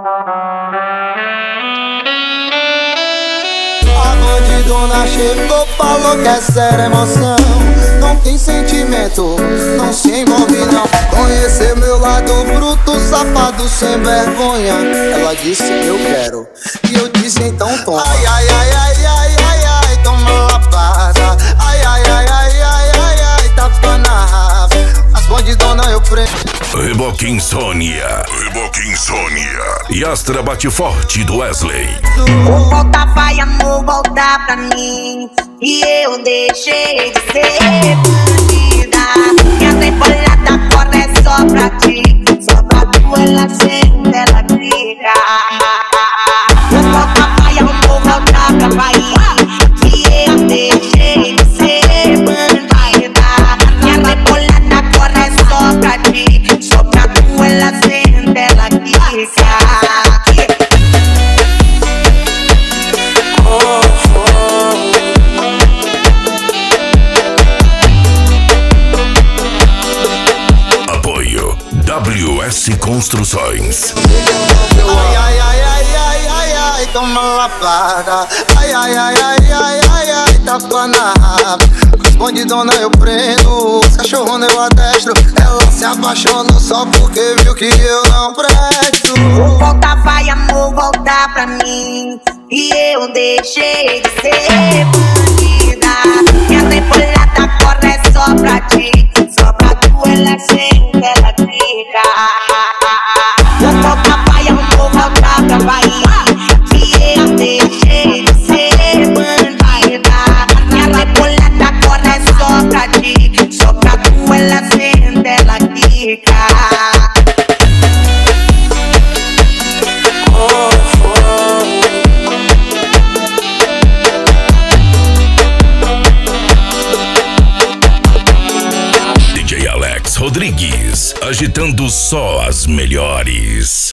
A bandidona chegou, falou que é séria emoção. Não tem sentimento, não se envolve não. Conhecer meu lado bruto, safado, sem vergonha. Ela disse eu quero, e eu disse então toma. Ai, ai, ai, ai, ai, ai, ai, toma lapada. Ai, ai, ai, ai, ai, ai, ai, tapa na raba. As bandidona eu prendo. Reboque Insônia, Reboque Insônia. E Astra bate forte do Wesley. Vou voltar, vai amor, voltar pra mim. E eu deixei de ser bandida. Minha temporada agora é só pra ti. Só pra tu, ela sente, ela briga. Vou voltar, vai amor, voltar pra Bahia. E eu deixei de ser bandida. Minha temporada agora é só pra ti. Só pra tu, ela sente, ela briga. WS Construções. Ai, ai, ai, ai, ai, ai, ai, toma lapada. Ai, ai, ai, ai, ai, ai, ai, tapa na raba. As bandidona eu prendo, os cachorrona eu adestro. Ela se apaixonou só porque viu que eu não presto. Vou voltar, vai amor, voltar pra mim. E eu deixei de ser bandida. Minha temporada agora é só pra ti. Só pra tu, ela sente, ela briga. Vou voltar, vai amor, voltar pra Bahia. E eu deixei de ser bandida. Minha temporada agora é só pra ti. Só pra tu, ela sente, ela briga. DJ Alex Rodrigues, agitando só as melhores.